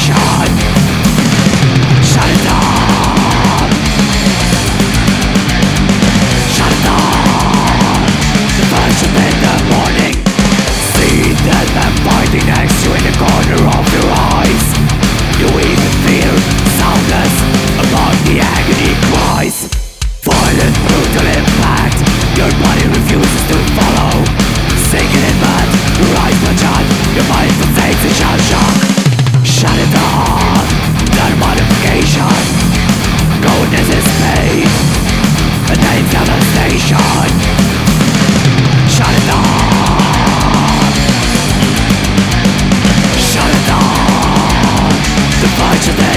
station. Shut it down. Shut it down. The first of in the morning. See that man fighting next to you in the corner of your eyes. You even feel soundless among the agony cries. Violent, brutal impact. Your body refuses to follow. Sinking in mud, your eyes punch out. Your mind forsakes in shell shock. Shut it down. That modification. Coldness is pain. A name devastation. Shut it down. Shut it down. The fight should